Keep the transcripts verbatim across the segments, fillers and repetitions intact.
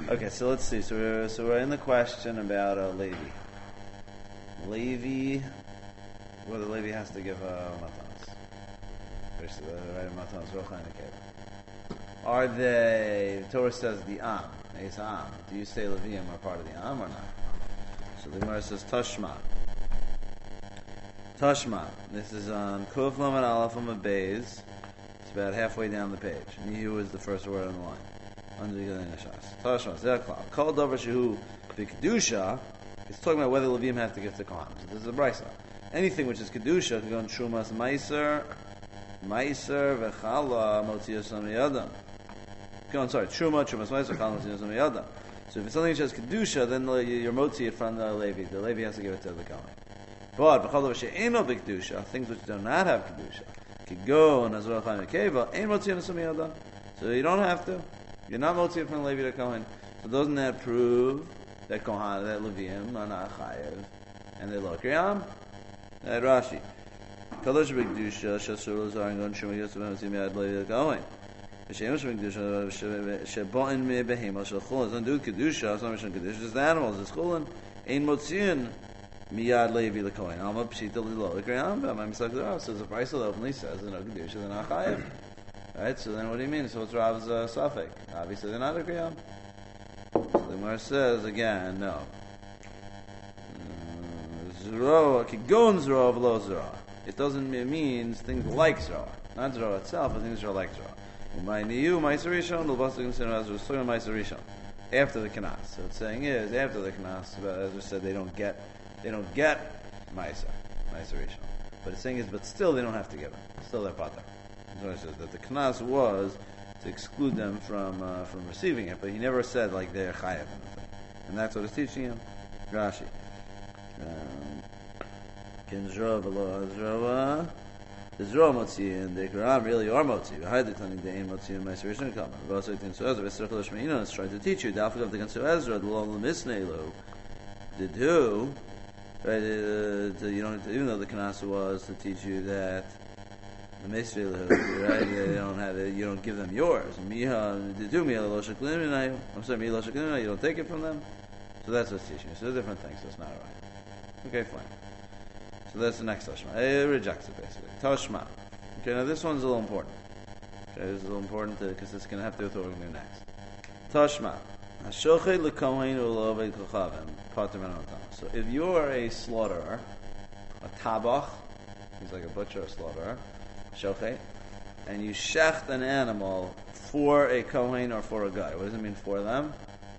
Okay, so let's see. So we're, so we're in the question about uh, Levi. Levi, whether Levi has to give uh, matanos. Basically, right? Matanos, rocha and a Are they? The Torah says the am, Eis am. Do you say Levium are part of the am or not? So the Gemara says Tashma. Tashma. This is on Kuf Lamed Aleph Amud Beis. It's about halfway down the page. Nihu is the first word on the line. Under the Nashas. Tashma. Zerkla. Kol Dover Shehu B'Kedusha. It's talking about whether Levium have to give to Kohanim. So this is a brisa. Anything which is Kedusha can go in Shumas Meiser, Meiser V'Chala Motzias Samiyadam. Go on, sorry. Truma, Trumas Meiser, Chala Motzias Samiyadam. So if it's something which has Kedusha, then you're Motzi it from the Levi. The Levi has to give it to the Kohen. But V'Chala V'She'eno B'Kedusha, things which do not have Kedusha, could go in Azor Chaim Keva, Ein Motzias Samiyadam. So you don't have to. You're not Motzi it from the Levi to Kohen. So doesn't that prove that Kohan, that Levium are not Chayev, and they look Yam? That Rashi. Kadosh B'Kedusha, Shasur Lazar, and Gon Shema Yosef, and Zimiyad Levi Kohen. Shemesh B'Kedusha, Sheboin Me Behema, Shachol, doesn't do Kedusha, it's not Mishon Kedusha, it's the animals, it's Chulin, Ein Motziin, Miyad Levi Kohen. Alma Pshita Lilo, Yam, but my Misak Rav says the price openly says they're not Kedusha, they're not Chayev. Right, so then what do you mean? So what's Rav's uh, Safek? Obviously they're not a Kriyam. The Gemara says again, no. Zero, Kigon Zero, V'lo Zero. It doesn't it means things like Zero. Not Zero itself, but things are like Zero. My Niyu, Ma'aser Rishon, L'basa consider as Rishon, Ma'aser Rishon. After the Kanas. So what's saying is, after the Kanas, as we said, they don't get, they don't get Ma'aser, Ma'aser Rishon. But it's saying is, but still they don't have to give it. Still they're Pater. So it says that the Kanas was to exclude them from uh, from receiving it, but he never said like they're chayav, and that's what it's teaching him. Rashi. Kinzra v'lo hazrava. The zro motzi and the Quran really are motzi. Behind the tani the ain motzi and ma'aser rishon come. But also it so Ezra v'serach l'shmeina is trying to teach you. Dafik of the Gansu Ezra the lo l'misneilu did who right? Uh, to, you don't even though the Kanas was to teach you that. The Meisvei, right? They don't have it. You don't give them yours. Miha, they do miha lo sheklim. I'm sorry, miha lo sheklim. You don't take it from them. So that's what's teaching. So they're different things. That's not right. Okay, fine. So that's the next Tashma. It rejects it basically. Tashma. Okay, now this one's a little important. Okay, this is a little important because it's going to have to do with what we're going to do next. Tashma. Hashochet lekohen uloved kochavim pater min ha'matana. So if you are a slaughterer, a tabach, he's like a butcher or slaughterer. Shochet, and you shecht an animal for a kohen or for a guy. What does it mean for them?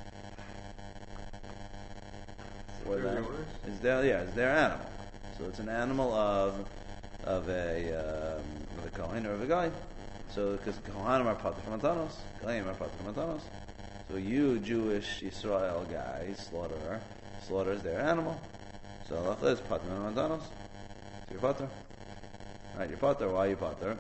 For They're them. yours? It's their yeah, it's their animal. So it's an animal of of a um, of a kohen or of a guy. So because kohanim are pater from matanos, kohanim are pater from matanos. So you Jewish Yisrael guy slaughterer slaughters their animal. So Allah is pater from matanos. So you're pater. Right, you're Potter. Why are you Potter?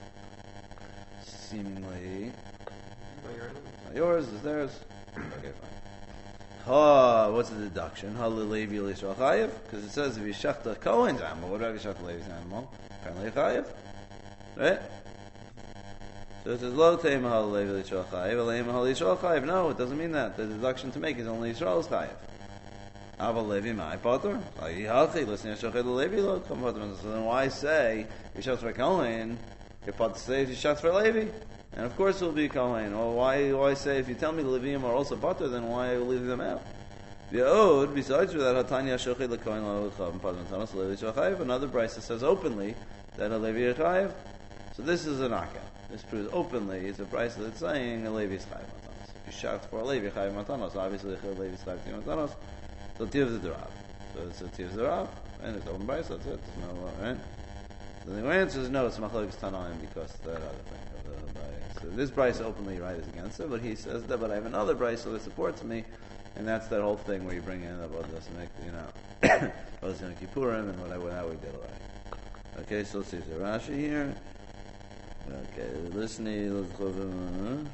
Seemingly, not yours, it's theirs. Okay, fine. Ha, what's the deduction? Ha le'levi l'yisrael chayiv? Because it says if you shech the Kohen's animal, what do I shech the Levi's animal? Apparently chayiv, right? So it says lo teima ha le'levi l'yisrael chayiv, aleima ha l'yisrael chayiv. No, it doesn't mean that. The deduction to make is only Yisrael's chayiv. Aval Levi, my Potter. Listen, so then why say Yishach for Kohen? Your Potter says Yishach for Levi, and of course it will be Kohen. Or why? Why say if you tell me the Levium are also Potter, then why leave them out? The Ode, besides that, Hatanya Shochet LeKohen LaChav Potter Tanos Levi Shachayev. Another brisa says openly that a Levi Chayev. So this is a knockout. This proves openly it's a brisa that's saying a Levi is Chayev Matanos. If you shout for a Levi Chayev Matanos, obviously a Levi is Chayev Matanos. So Tiv the Rav. So it's a Tiv the Rav, and it's open brisa. That's it. There's no right. So the answer is no. It's Machlokes Tanaim because that other thing. The, the, so this brisa openly right is against it, but he says that. But I have another brisa that supports me, and that's that whole thing where you bring in about this and make you know, what's in Kippurim and whatever how we did already. Okay, so let's see the Rashi here. Okay, listening. Let's go to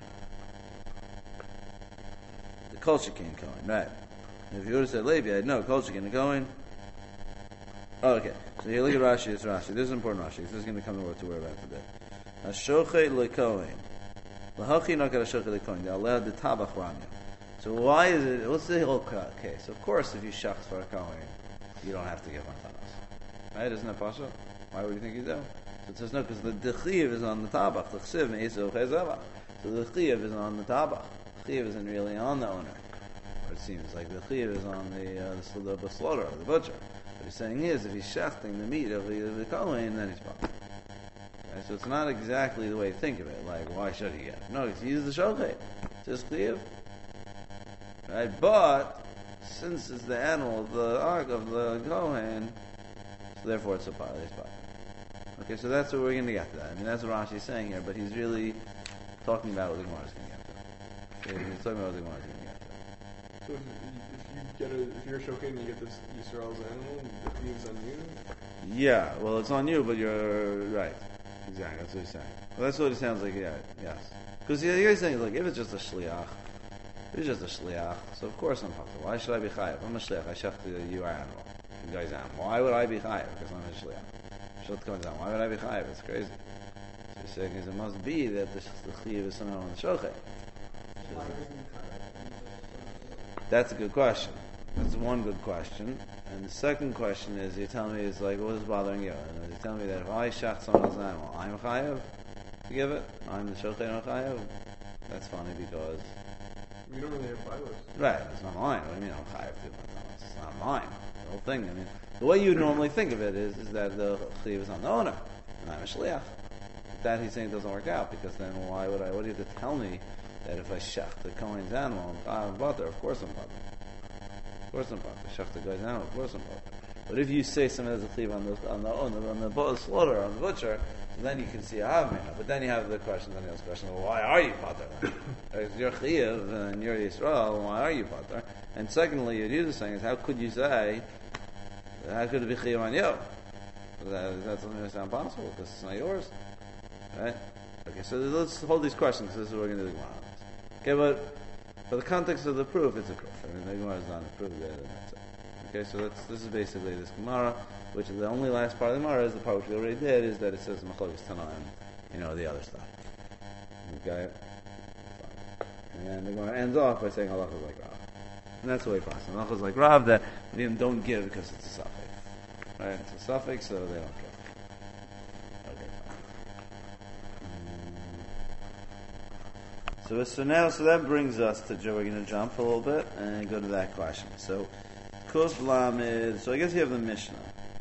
the Kol Shekin Kohen, right? If you would have said Levi, I'd know Kol Shekin Kohen. Oh, okay. So here, look at Rashi. It's Rashi. This is important Rashi. This is going to come to what to worry about today. Hashochet lekohen, lahachi nakat hashochet lekohen. They allowed the tabach ramya. So why is it? What's the whole case? Of course, if you shacht for a kohen, you don't have to give matanos, right? Isn't that pasha? Why would you think you do? So it says no, because the dechiv is on the tabach. The chsiv me'esav chezavah. So the chiv is on the tabach. The chiv isn't really on the owner. Or it seems like the chiv is on the uh, the, the slaughterer, the butcher. What he's saying is, if he's shachting the meat of the, of the kohen, then he's pasha. Right? So it's not exactly the way to think of it. Like, why should he get it? No, he's used the shochet. It's his chiv. Right, but since it's the animal of the ark of the kohen, so therefore it's a part. It's part. Okay, so that's what we're going to get to. That. I mean, that's what Rashi's saying here, but he's really talking about what the Gemara is going to get to. Okay, he's talking about what the Gemara is going to get to. So if you get a, if you're shochet and you get this Yisrael's animal, the thief's on you. Yeah, well, it's on you, but you're right. Exactly, that's what he's saying. Well, that's what it sounds like. Yeah, yes. Because the guy's saying, like, if it's just a shliach. It's just a shliach, so of course I'm patur. Why should I be chayav? I'm a shliach. I shach to you are animal. You guys animal. Why would I be chayav? Because I'm a shliach. Shot comes down. Why would I be chayav? It's crazy. So he's saying it must be that the, the chayav is somehow on the shochet. That's a good question. That's one good question. And the second question is, you tell me, is like, what is bothering you? And you tell me that if I shach someone else's animal, I'm chayav to give it. I'm the shochet, not chayav. That's funny because. You don't really have bylaws. Right, it's not mine. What do you mean I'm chayav to? It's not mine. The whole thing. I mean, the way you normally think of it is, is that the chayav is on the owner, and I'm a shliach. That he's saying doesn't work out because then why would I? What do you have to tell me that if I shach the kohen's animal, I'm butter? Of course I'm butter. Of course I'm butter. Shach the guy's animal. Of course I'm butter. But if you say something as a chayav on the on the on the, on the, on the slaughter on the butcher. So then you can see a havmina, but then you have the question, then the next question, well, why are you pater? You're Chiyav and you're Yisrael, why are you pater? And secondly, what you're saying is, how could you say, how could it be Chiyav on you? That, that's something that's not possible, because it's not yours. Right? Okay, so let's hold these questions, because this is what we're going to do tomorrow. Okay, but for the context of the proof, it's a proof. I mean, the Gemara is not a proof, that's it. Okay, so that's, this is basically this Gemara, which is the only last part of the Gemara is the part which we already did, is that it says Machlokes Tanaim, you know, the other stuff. Okay? And the Gemara ends off by saying Halacha is like Rav. And that's the way it passes. Halacha is like Rav, that they don't give because it's a suffix. Right? It's a suffix, so they don't give. Okay, fine. So, so now, so that brings us to, Joe, we're going to jump a little bit and go to that question. So, Kuf Lamed, so I guess you have the Mishnah.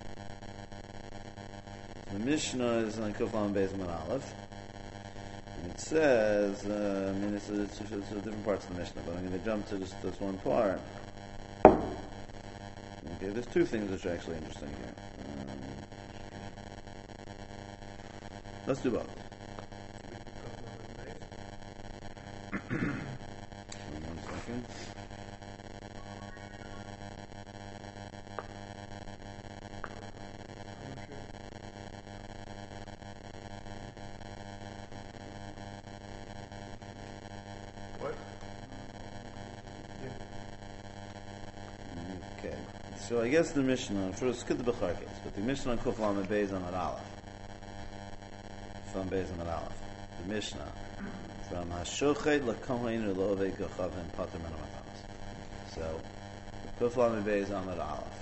The Mishnah is on Kuf Lamed Beis Amud Aleph. And it says, uh, I mean, it's, a, it's, a, it's a different parts of the Mishnah, but I'm going to jump to this, this one part. Okay, there's two things which are actually interesting here. Um, let's do both. One second. So I guess the Mishnah, first skip the Bechar case, but the Mishnah on Kuf Lamed Beis Amud Aleph, from Beis Amud Aleph, the Mishnah, from Hashochet LaKohen U'Lo'ovei Gachavim Pater Min HaMatanos. So, Kuf Lamed Beis Amud Aleph.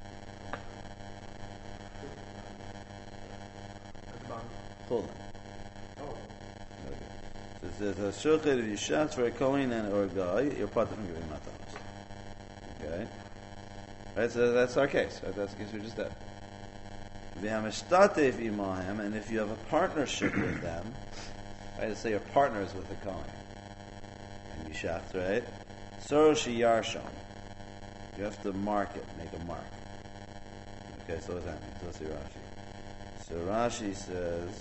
At the bottom. Hold on. Oh. Okay. So it says Hashochet, if you shout for a Kohen and or a guy, you're Pater from giving Matanos. Okay? Right, so that's our case. Right? That's the case we just did. V'hamishtatev imahem, and if you have a partnership with them, right? Let's say you're partners with the Kohen, and you shaft, right? Soroshi yarshon. You have to mark it, make a mark. Okay, so what's that mean? So let's see Rashi. So Rashi says,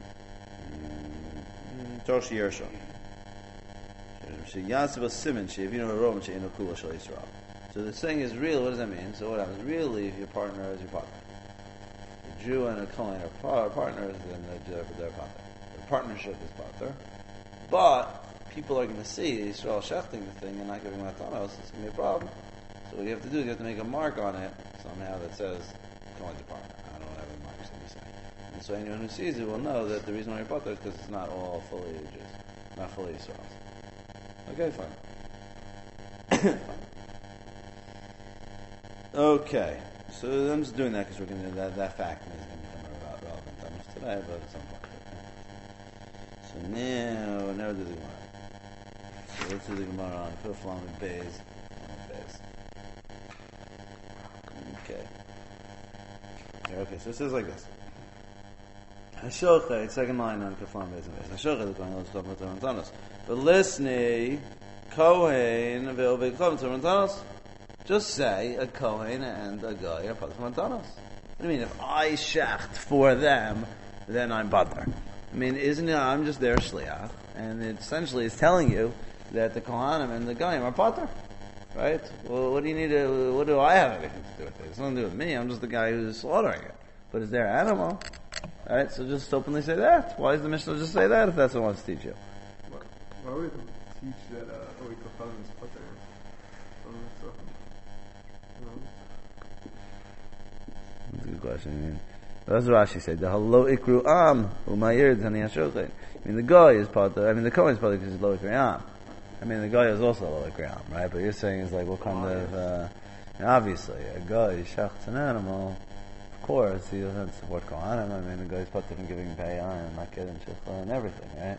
Soroshi yarshon. Sheyatzav simin she'evinu harom she'enu kula shel Yisrael. So the saying is real. What does that mean? So what happens? Really, if your partner is your partner, the Jew and a Kohen are par- partners, then they're, they're partner. Their partnership is partner. But people are going to see Yisrael shechting the thing and not giving matanos. It's going to be a problem. So what you have to do is you have to make a mark on it somehow that says Kohen to partner. I don't know whatever marks that you say. And so anyone who sees it will know that the reason why you're partner is because it's not all fully Jews, not fully Yisrael. Okay, fine. Okay, so I'm just doing that because we're going to that that fact is going to become relevant on us today, but at some point. Okay. So now, now do the Gemara. So let's do the Gemara on Kuf Lamed Beis. Beis. Okay. Okay, so it says like this. Hashochet, second line on Kuf Lamed Beis. Hashochet, the Kohen, let's talk about the Rantanos. But listening, Kohen, ve'ovei Kohen, to Rantanos. Just say a Kohen and a guy are part of Rantanos. What do you mean? If I shecht for them, then I'm Badr. I mean, isn't it? I'm just their shliach, and it essentially is telling you that the Kohanim and the Goyim are Badr, right? Well, what do you need to? What do I have anything to do with it? It's nothing to do with me. I'm just the guy who's slaughtering it. But it's their animal, right? So just openly say that. Why does the Mishnah just say that if that's what it wants to teach you? Why, why would it teach that uh, Oik Kohanim is Pater? That's a good question. I mean, that's what Rashi said. The Halo Ikru Am Umayir Tani Hashochet. I mean, the guy is Pater. I mean, the Kohen is Pater because he's Lo Ikru Am. I mean, the guy is also Lo Ikru Am, right? But you're saying is like what kind of? Uh, obviously, a guy shechts an animal. Of course, he doesn't support Kohanim. I mean, the guy's Pater from giving payah and maked and shechla and everything, right?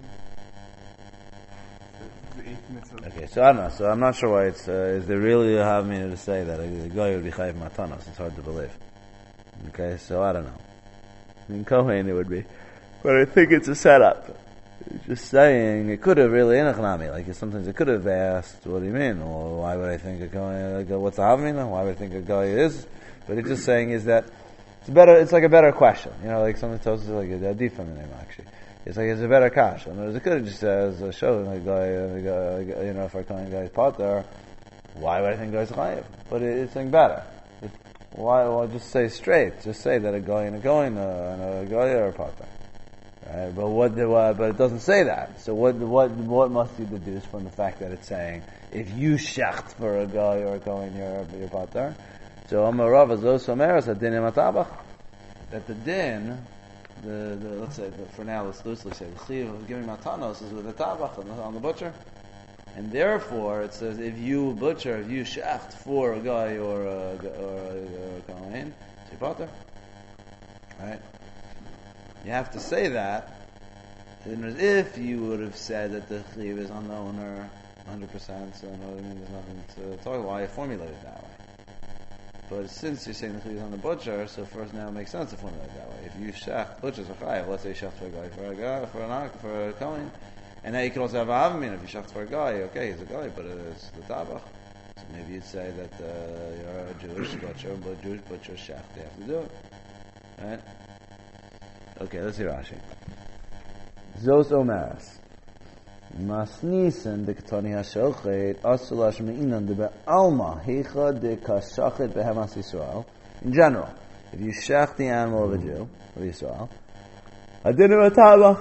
Okay, so I don't know. So I'm not sure why it's. Uh, is there really a have me to say that a, a guy would be chayiv matanos? It's hard to believe. Okay, so I don't know. I mean, Kohen it would be, but I think it's a setup. It's just saying it could have really in a chanami. Like sometimes it could have asked, "What do you mean?" Or why would I think a guy? Like, what's the havmina? Why would I think a guy is? But it's just saying is that it's better. It's like a better question. You know, like something tells us like a deep in the name actually. It's like it's a better cash. In other words, it could have just says a show like guy, a guy, you know, if our calling guy's Pater, why would I think guy's chayiv? But it, it's something better. It, why? Why just say straight? Just say that a guy and a guy and a, a guy are Pater. Right? But what? The, uh, but it doesn't say that. So what? What? What must you deduce from the fact that it's saying if you shecht for a guy or a guy, you're you're Pater? So Amar Rav Azos Omeres Adin Matabach, that the din. The, the let's say the, for now let's loosely say the chiyuv of giving matanos is with the tabach on the, on the butcher, and therefore it says if you butcher, if you shecht for a guy or a or a, a kohen, it's your pater. Right? You have to say that. And if you would have said that the chiyuv is on the owner, one hundred percent, so you know what I mean. There's nothing to talk about. Why you formulate it that way? But since you're saying the chiyuv is on the butcher, so first now it makes sense to formulate it that way. If you shecht, butcher's a chayiv. Let's say you shecht for a guy, for a guy, for a for a kohen, and now you can also have a havmin. If you shecht for a guy, okay, he's a guy, but it's the tabach. So maybe you'd say that uh, you're a Jewish butcher, but Jewish butcher shecht, they have to do it, right? Okay, let's hear Rashi. Zos omeras. Masnisen de ketani hashochet asulash meinan de be'alma hecha de kashachet behemas Yisrael. In general, if you shech the animal of a Jew, of Yisrael, adinu tabach.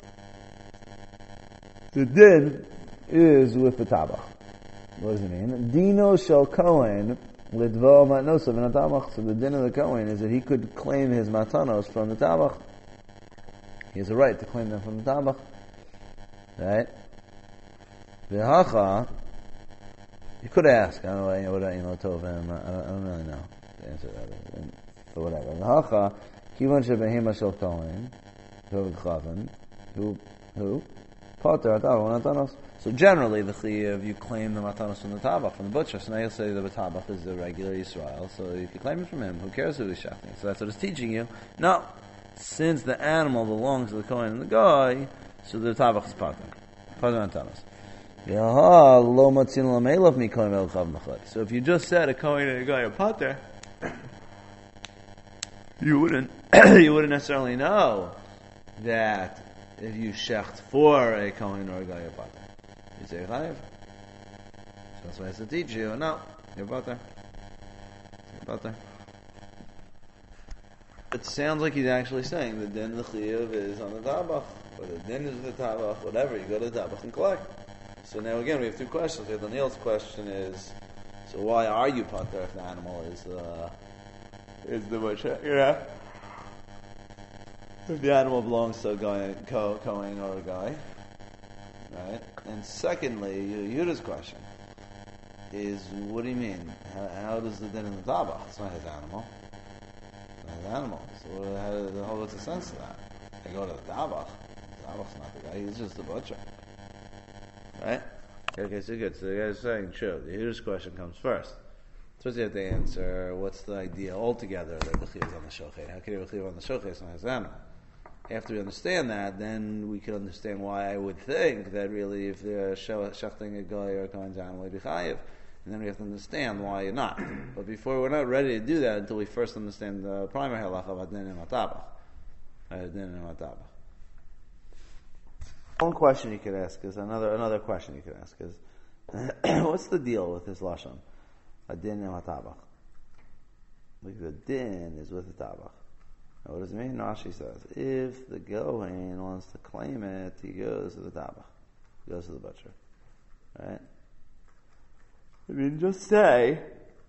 The din is with the tabach. What does it mean? Dino shel Kohen lidvo matnosav in a tabach. So the din of the Kohen is that he could claim his matanos from the tabach. He has a right to claim them from the tabach. Right? V'hacha, you could ask, I don't know, you know, what I, you know, Tovim, I don't, I don't really know the answer to that, but whatever. V'hacha, kivan shebehema shel Kohen, Tovim Chavim, who, who? Pater atavach matanos. So generally, the chiyuv, you claim the matanos from the tabach, from the butcher. So now you'll say the tabach is the regular Yisrael, so if you claim it from him, who cares who he's shechting? So that's what it's teaching you. No, since the animal belongs to the Kohen and the guy, so the tabach is pater. Pater matanos. So if you just said a Kohen and a guy are pater, you wouldn't you wouldn't necessarily know that if you shecht for a Kohen or a guy are pater. You say chayiv. So that's why I have to teach you. No, you're pater. You're pater. It sounds like he's actually saying the din of the chiyuv is on the tabach, or the din is the tabach, whatever. You go to the tabach and collect. So now again, we have two questions here. Daniel's question is, so why are you pater if the animal is uh, is the butcher? You know, if the animal belongs to a guy, co- Kohen or a guy, right? And secondly, Yehuda's question is, what do you mean? How, how does the din in the tabach? It's not his animal. It's not his animal. So what, how, the whole, what's the sense of that? They go to the tabach. The tabach's not the guy. He's just the butcher. Right? Okay, so good. So the guy's saying, sure, the Yehuda's question comes first. First you have to answer, what's the idea altogether that the chiv is on the shochet? How can you have a chiv on the shochet? It's not his animal. After we understand that, then we can understand why I would think that really if they're shachting a guy or a kohen's animal, it'd be chayiv. And then we have to understand why you're not. But before, we're not ready to do that until we first understand the primary halacha of adin and matabach. Adin and matabach. One question you could ask is, another another question you could ask is, what's the deal with this lashon? Adin and matabach. Like the din is with the tabach. Now what does it mean? Rashi says, if the Gohen wants to claim it, he goes to the tabach. He goes to the butcher. Right? I mean, just say,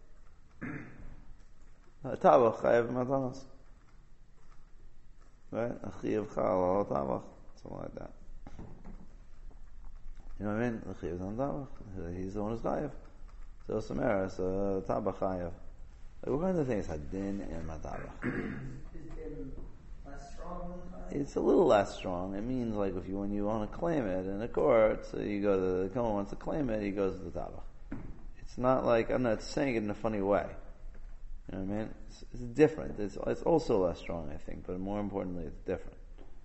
tabach chayav matanos. Right? Achiyav chal al tabach. Something like that. You know what I mean? Achiyav is on tabach. He's the one who's chayav. So Samara, so tabach chayav. What kind of thing is hadin and matabach? Less strong than It's a little less strong. It means like if you when you want to claim it in a court, so you go to the Kohen wants to claim it, he goes to the tabach. It's not like I'm not saying it in a funny way. You know what I mean? It's, it's different. It's it's also less strong, I think, but more importantly, it's different.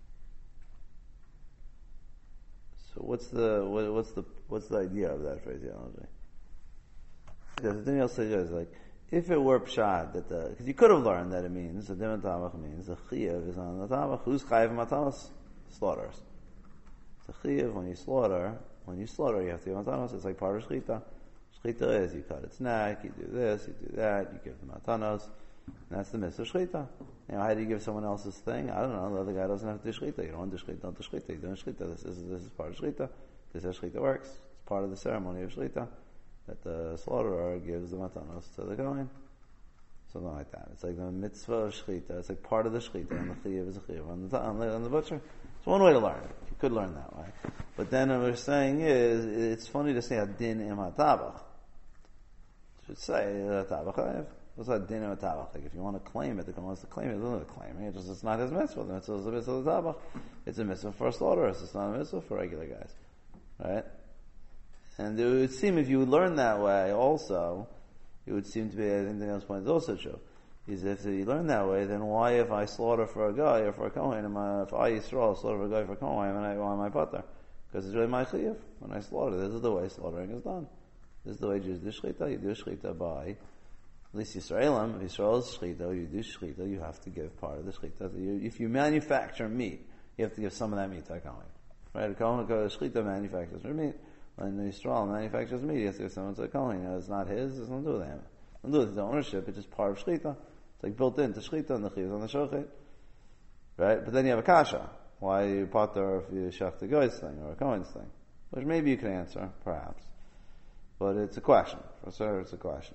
So what's the what, what's the what's the idea of that phraseology? Because the thing else is like, if it were pshat that the, because you could have learned that it means the din tabach means the chiyav is on the tabach. Who's chayav matanos? Slaughters. The chiyav when you slaughter, when you slaughter, you have to give matanos. It's like part of shchita. Shchita is you cut its neck, you do this, you do that, you give the matanos. And that's the mitzvah of shchita. You know, how do you give someone else's thing? I don't know. The other guy doesn't have to do shchita. You don't do shchita, don't do shchita. You do shchita. This is this is part of shchita. This is how shchita works. It's part of the ceremony of shchita. That the slaughterer gives the matanos to the Kohen. Something like that. It's like the mitzvah of shechita. It's like part of the shechita, and the chiyuv is a chiyuv on the, on the, on the butcher. It's one way to learn it. You could learn that way. But then what we're saying is, it's funny to say adin im hatabach. You should say hatabach chayav. What's adin im hatabach? Like if you want to claim it, the Kohen wants to claim it, it doesn't claim it. It's just it's not his mitzvah. The mitzvah is a mitzvah of the tabach. It's a mitzvah for slaughterers. It's not a mitzvah for regular guys. Right? And it would seem if you would learn that way also, it would seem to be, I think the next point is also true, is if you learn that way, then why if I slaughter for a guy or for a Kohen, am I, if I Yisrael slaughter for a guy for a Kohen, why am I, why am I butter? Because it's really my chiyuv. When I slaughter, this is the way slaughtering is done. This is the way Jews do shchita. You do shchita by, at least Yisraelim, if Yisrael is shchita, you do shchita, you have to give part of the shchita. You, if you manufacture meat, you have to give some of that meat to a Kohen. Right? A Kohen goes shchita manufactures meat. When Yisrael manufactures meat, yes, there's someone to a Kohen. You know, it's not his, it's nothing to do with him. Nothing to do with his ownership, it's just part of Shechita. It's like built into Shechita and the Chiv on the Shochet. Right? But then you have a Kasha. Why you potter if you shach the guy's thing or a Kohen's thing? Which maybe you can answer, perhaps. But it's a question. For sure, it's a question.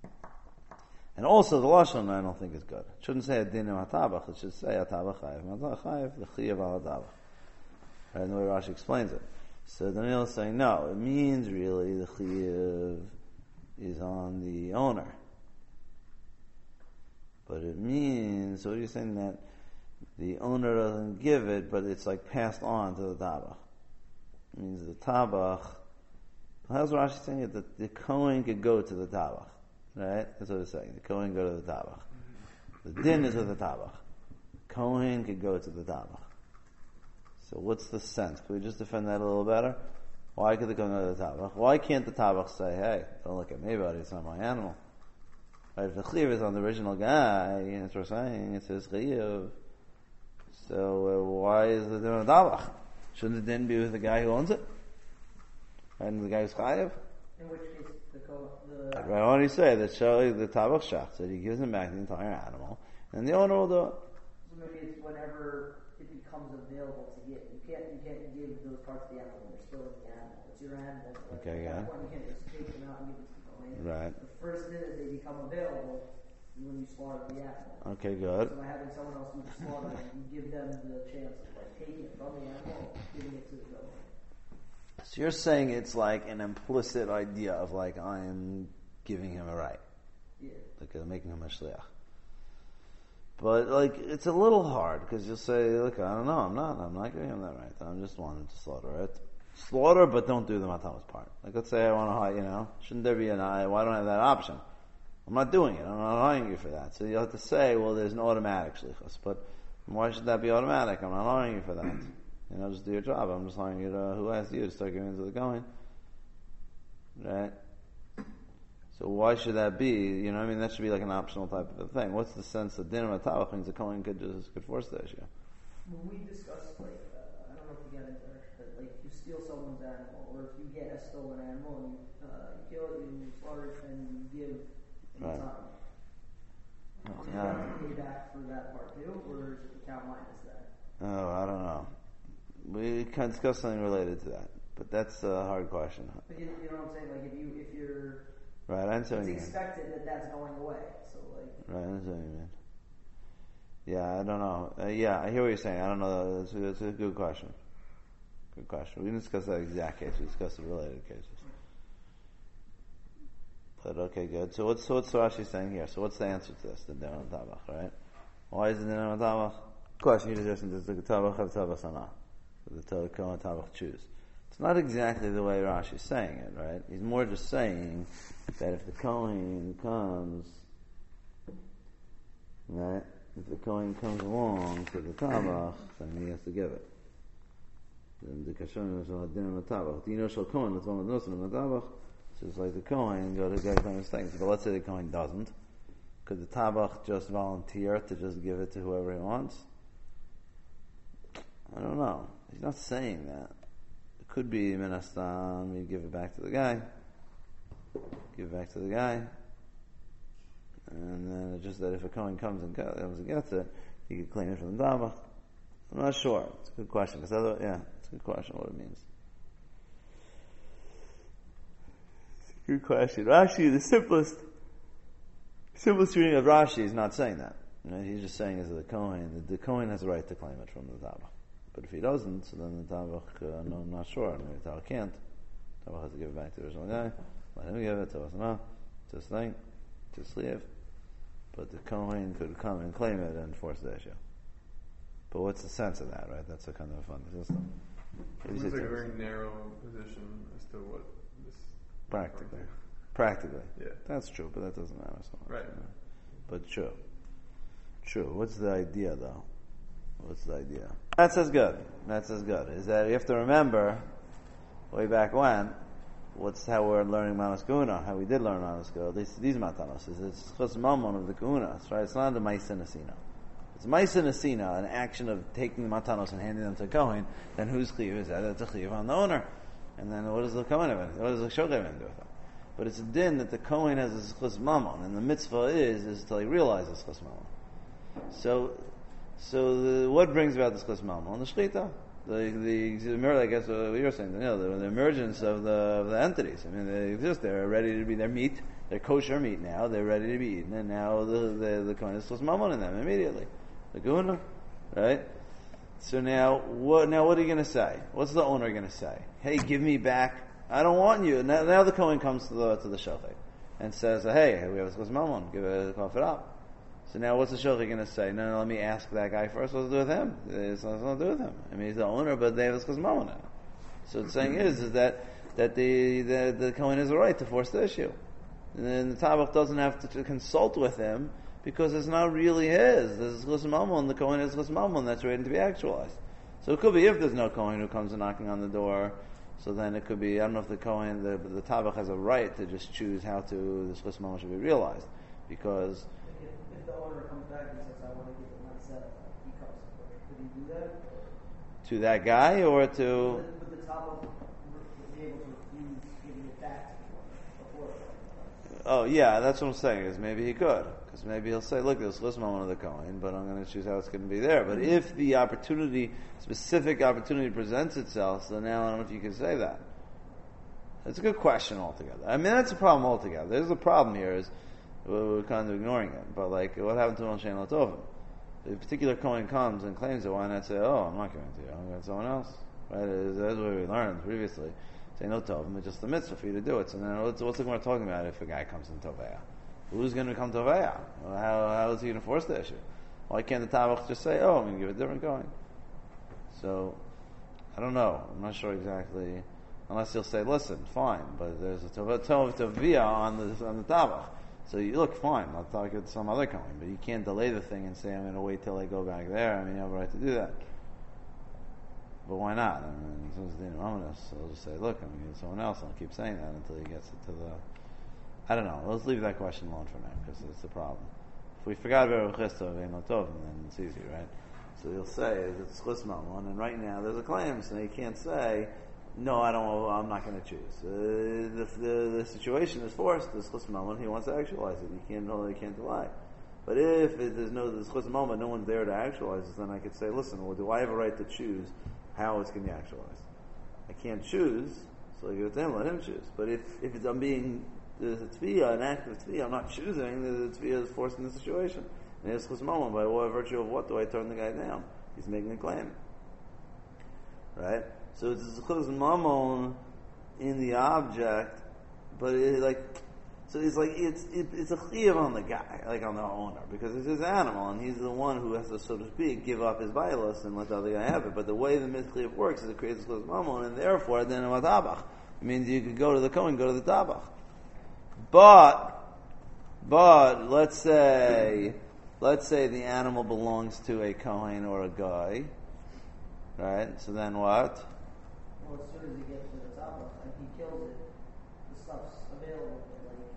And also the Lashon I don't think is good. It shouldn't say Adin Hatabach, it should say Hatabach Chayev. Hatabach Chayev, the Chiv al Hatabach. Right? And the way Rashi explains it. So the Daniel is saying, no, it means really the chiyuv is on the owner. But it means, so what are you saying that the owner doesn't give it, but it's like passed on to the tabach? It means the tabach, how's Rashi saying it? That the Kohen could go to the tabach. Right? That's what it's saying. The Kohen go to the tabach. The din is with the tabach. Kohen could go to the tabach. So what's the sense? Can we just defend that a little better? Why could the Kohen go to the tabach? Why can't the tabach say, hey, don't look at me, buddy, it's not my animal? Right? If the chiyuv is on the original guy, and that's what we're saying, it's his chiyuv. So uh, why is the din on the tabach? Shouldn't the din be with the guy who owns it? And the guy who's chayiv? In which case, the Kohen, the... Right, why don't you say that Shali, the tabach shach, that he gives him back the entire animal, and the owner will do it? So maybe it's whenever it becomes available to get. You can't, you can't give those parts of the animal when you're still in the animal. It's your animal. So Okay, at yeah. that point you can't just take them out and give it to the Kohen. Right. The first minute they become available is when you slaughter the animal. Okay, good. So by having someone else do the slaughtering, you give them the chance of like taking it from the animal, giving it to the Kohen. So you're saying it's like an implicit idea of like I am giving him a right, Yeah. like uh, making him a shliach. But like it's a little hard because you'll say, look, I don't know, I'm not, I'm not giving him that right. I'm just wanting to slaughter it, slaughter, but don't do the matanos part. Like let's say I want to hire, you know, shouldn't there be an I? Why don't I have that option? I'm not doing it. I'm not hiring you for that. So you'll have to say, well, there's an automatic shlichus, but why should that be automatic? I'm not hiring you for that. You know, just do your job. I'm just hiring you to, who asked you to start giving into the going? Right? So why should that be? You know what I mean? That should be like an optional type of a thing. What's the sense that dinner matavach means the Kohen could just, could force the issue? When we discussed, like, uh, I don't know if you got into it, but like, if you steal someone's animal, or if you get a stolen animal and you, uh, you kill it, you slaughter it, and you give the Right. time. Do you Yeah. have to pay back for that part too, or is it the count minus that? Oh, I don't know. We can discuss something related to that, but that's a hard question. But you, you know what I'm saying? Like, if you, if you're, Right, I understand what it's you mean. expected that that's going away, so like. Right, I understand what you mean. Yeah, I don't know. Uh, yeah, I hear what you're saying. I don't know. That's, that's a good question. Good question. We didn't discuss that exact case. We discussed the related cases. But okay, good. So what's so what's Rashi saying here? So what's the answer to this? The din on tabach, right? Why is it din on tabach? Question: you just listen. Does the tabach have tabach or not? Does the kohen tabach choose? It's not exactly the way Rashi's saying it, right? He's more just saying that if the kohen comes, right? If the kohen comes along to the tabach, then he has to give it. Then the kashan is a din on tabach. The ino shel kohen that's one of those in the tabach. So it's like the Kohen go to get those things. But let's say the Kohen doesn't. Could the Tabach just volunteer to just give it to whoever he wants? I don't know. He's not saying that. It could be Minastam, you give it back to the guy. Give it back to the guy. And then it's just that if a Kohen comes and comes and gets it, he could claim it from the Tabach. I'm not sure. It's a good question. Because other, yeah, it's a good question what it means. Good question. Rashi, the simplest, simplest reading of Rashi is not saying that. You know, he's just saying is the Kohen, the, the Kohen has a right to claim it from the Tabach. But if he doesn't, so then the Tabach, uh, no, I'm not sure. Maybe the Tabach can't. The Tabach has to give it back to the original guy. Let him give it to us. No, just think, just leave. But the Kohen could come and claim it and force the issue. But what's the sense of that, right? That's a kind of a fun system. It seems like a very narrow position as to what this. Practically. Practically. Yeah. That's true, but that doesn't matter so much. Right. You know? But true. True. What's the idea though? What's the idea? That says good. That says good. Is that you have to remember, way back when, what's how we're learning Manos Kuna, how we did learn Manos Kuna, at least these Matanos, is it's Chos Mammon of the Kunas, right? It's not the Maisa Nesina. It's Maisa Nesina, an action of taking the Matanos and handing them to Kohen, then whose Chiyuv is that? It's a Chiyuv on the owner. And then what does the Kohen have? What does the Shochem do with it? But it's a din that the Kohen has a Chos Mammon, and the mitzvah is, is to like, realize this Chos Mammon. So, so the, what brings about this Chos Mammon? The Shechita. The, the, the, I guess what you're saying, you know, the, the emergence of the, of the entities. I mean, they exist, they're ready to be, their meat, they're kosher meat now, they're ready to be eaten, and now the, the, the Kohen has Chos Mammon in them immediately. The Guna, right? So now, what, now what are you going to say? What's the owner going to say? Hey, give me back, I don't want you. Now, now the Kohen comes to the, to the Shochet and says, hey, we have a Chos Mammon, give it, cough it up. So now what's the Shochet going to say? No, no, let me ask that guy first what's to do with him. It's nothing to do with him. I mean, he's the owner, but they have a Chos Mammon now. So the saying is, is that, that the, the, the Kohen has a right to force the issue. And then the Tabach doesn't have to, to consult with him, because it's not really his. There's Chos Mammon, the Kohen has Chos Mammon that's waiting to be actualized. So it could be if there's no Kohen who comes and knocking on the door, so then it could be, I don't know if the Kohen, the, the Tabach has a right to just choose how to, this Chos Mammon should be realized. Because... If, if the owner comes back and says, I want to give it myself, he comes, could he do that? To that guy, or to... Would, would the Tabach be able to refuse giving it back to the owner before? Oh yeah, that's what I'm saying, is maybe he could. Because maybe he'll say, look, there's Chos Mammon of the Kohen, but I'm going to choose how it's going to be there. But if the opportunity, specific opportunity presents itself, so now I don't know if you can say that. That's a good question altogether. I mean, that's a problem altogether. There's a problem here, is we're kind of ignoring it. But like, what happened to Moshe and Latovim? The particular Kohen comes and claims it, why not say, oh, I'm not giving it to you, I'm going to someone else. right? That's what we learned previously. Say no tovim, it's just a mitzvah for you to do it. So now, what's, what's the Gemara talking about if a guy comes in tovaya? Who's going to come tovaya? Well, how, how is he going to force the issue? Why can't the tabach just say, oh, I'm going to give a different going? So, I don't know. I'm not sure exactly. Unless he'll say, listen, fine, but there's a tovia on the on the tabach. So you look fine. I'll talk to some other coin, but you can't delay the thing and say, I'm going to wait till I go back there. I mean, you have a right to do that. But why not? I mean, so I'll just say, look, I'm going to get someone else, and I'll keep saying that until he gets it to the. I don't know. Let's leave that question alone for now because it's the problem. If we forgot about Rechista of Einotov, then it's easy, right? So you'll say it's Chus Mamon, and right now there's a claim, so you can't say, no, I don't. I'm not going to choose. Uh, the, the the situation is forced. There's Chus Mamon. He wants to actualize it. You can't. No, you can't delay. But if it, there's no there's Chus Mamon, no one's there to actualize it, then I could say, listen, well, do I have a right to choose how it's going to be actualized? I can't choose, so I give it to him. Let him choose. But if if it's, I'm being there's a tefillah, an act of tefillah, I'm not choosing. The tefillah is forced in the situation. And it's Chus Mamon. By what virtue of what do I turn the guy down? He's making a claim, right? So it's Chus Mamon in the object, but it, like, so it's like it's it, it's a chiyuv on the guy, like on the owner, because it's his animal, and he's the one who has to, so to speak, give up his bilos and let the other guy have it. But the way the chiyuv works is it creates Chus Mamon, and therefore then a tabach. It means you could go to the kohen, go to the tabach. But, but let's say, let's say the animal belongs to a kohen or a guy, right? So then what? Well, as soon as he gets to the top of like he kills it, the stuff's available. But like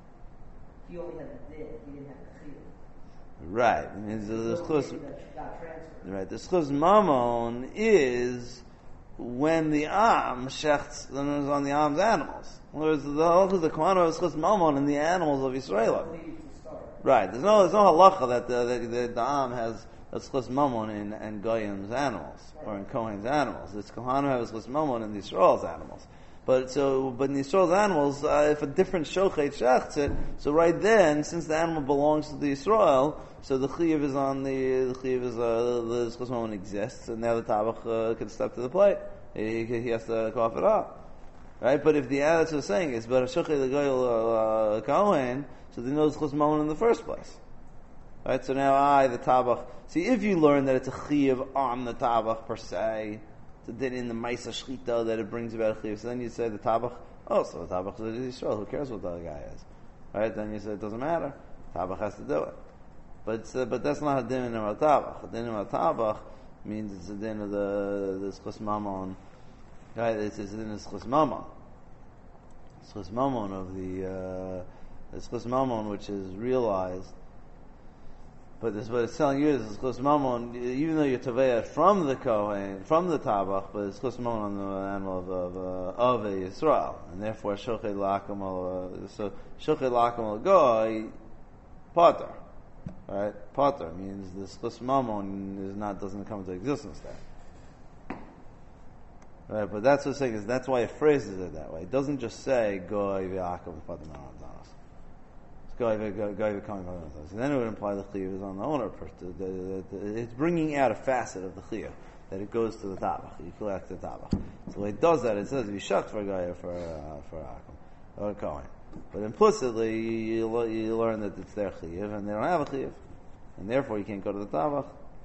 he only had the din, he didn't have the chiyuv. Right. I mean, the, the, the chus, that got transferred. right. The chus mamon is when the am shechts on the am's animals. Whereas the halacha the kohanim is chus mamon in the animals of Yisrael. Right. There's no there's no halacha that the the, the, the am has. That's chus mamon in, in Goyim's animals, or in Kohen's animals. It's Kohanim has chus mamon in the Yisrael's animals. But so, but in the Yisrael's animals, uh, if a different shochet shechts it, so right then, since the animal belongs to the Yisrael, so the chiyuv is on the, the chiyuv is, uh, the chus mamon exists, and now the tabach uh, can step to the plate. He, he has to cough it up. Right? But if the, uh, that's what I'm saying, is, but a shochet the Goyim uh, Kohen, so they know it's chus mamon in the first place. Right, so now I, the tabach. See, if you learn that it's a chiyuv on the tabach per se, so then in the Maisa Shchita that it brings about a chiyuv, so then you say the tabach, oh, so the tabach is Yisrael, who cares what the other guy is? Right, then you say it doesn't matter, tabach has to do it. But uh, but that's not a din in a tabach. A din in a tabach means it's a din of the, the chus mamon, right, it's a din of chus mamon. It's chus mamon of the, uh, it's chus mamon which is realized. But this, what it's telling you is it's chus mamon, even though you're taveya from the kohen, from the tabach, but it's chus mamon on the animal of of, uh, of a Yisrael, and therefore shochet lakum al uh, so shochet lakum al goy potter, right? Potter means this chus mamon is not doesn't come into existence there, right? But that's what's saying is that's why it phrases it that way. It doesn't just say goy v'akum potter ma'am. So then it would imply the chiyuv is on the owner. It's bringing out a facet of the chiyuv, that it goes to the tabach. You collect the tabach. So when it does that, it says, be shakt for a guy or for, uh, for akum, or a kohen. But implicitly, you, you learn that it's their chiyuv, and they don't have a chiyuv. And therefore, you can't go to the tabach.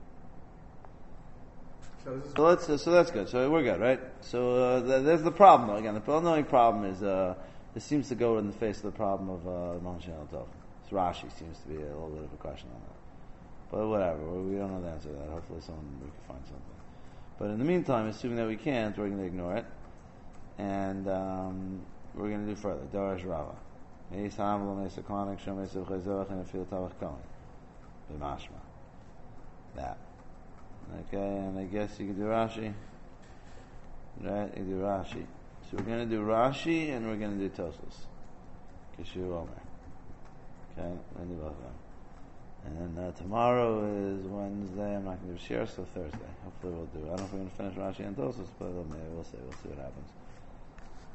So, so, let's, so that's good. So we're good, right? So uh, th- there's the problem, though. Again, the only problem is... Uh, This seems to go in the face of the problem of Mon Shel Tov. So Rashi seems to be a little bit of a question on that. But whatever, we don't know the answer to that. Hopefully someone we can find something. But in the meantime, assuming that we can't, we're going to ignore it. And um, we're going to do further. Darash Rava. Meis Hamel, Meis Aklanik, Shom Meis Uchayzorach, and Afil Tavach Kohen. B'mashma. That. Okay, and I guess you can do Rashi. Right, you do Rashi. So we're going to do Rashi and we're going to do Tosfos. Kishu Omer. Okay, we're going to do both of them. And then uh, tomorrow is Wednesday. I'm not going to do Shir, so Thursday. Hopefully we'll do. I don't know if we're going to finish Rashi and Tosfos, but maybe we'll see. We'll see what happens.